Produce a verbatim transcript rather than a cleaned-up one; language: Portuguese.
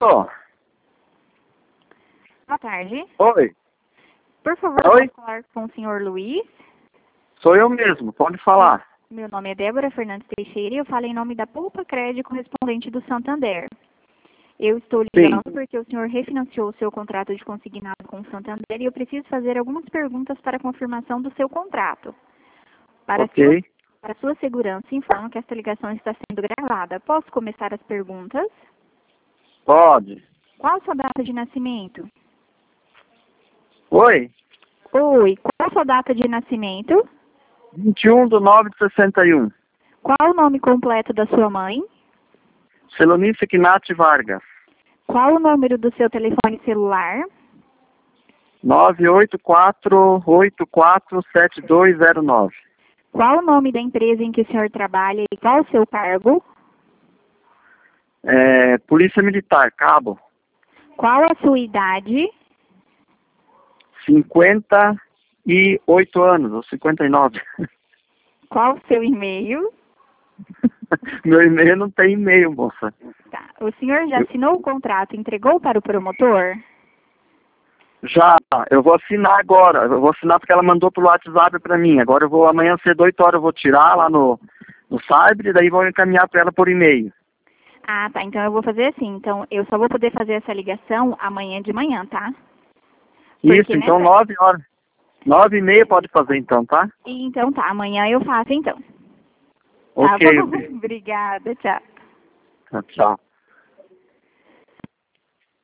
Tô. Boa tarde. Oi. Por favor, Oi? posso falar com o senhor Luiz? Sou eu mesmo, pode falar. Meu nome é Débora Fernandes Teixeira e eu falo em nome da Poupa Crédito correspondente do Santander. Eu estou ligando Sim. porque o senhor refinanciou o seu contrato de consignado com o Santander e eu preciso fazer algumas perguntas para confirmação do seu contrato. Para Ok. sua, para sua segurança, informo que esta ligação está sendo gravada. Posso começar as perguntas? Pode. Qual a sua data de nascimento? Oi. Oi, qual a sua data de nascimento? vinte e um de nove de sessenta e um. Qual o nome completo da sua mãe? Selonice Knat Vargas. Qual o número do seu telefone celular? nove oito quatro oito quatro sete dois zero nove. Qual o nome da empresa em que o senhor trabalha e qual o seu cargo? É, Polícia Militar, Cabo. Qual a sua idade? cinquenta e oito anos, ou cinquenta e nove. Qual o seu e-mail? Meu e-mail não tem e-mail, moça. Tá. O senhor já Eu- assinou o contrato e entregou para o promotor? Já, eu vou assinar agora. Eu vou assinar porque ela mandou pelo WhatsApp pra mim. Agora eu vou, amanhã cedo, oito horas, eu vou tirar lá no, no Cyber e daí vou encaminhar pra ela por e-mail. Ah, tá. Então eu vou fazer assim. Então eu só vou poder fazer essa ligação amanhã de manhã, tá? Isso, Porque então nessa... nove horas. Nove e meia pode fazer então, tá? Então tá, amanhã eu faço então. Tá Ok. bom? Obrigada, tchau. Tchau.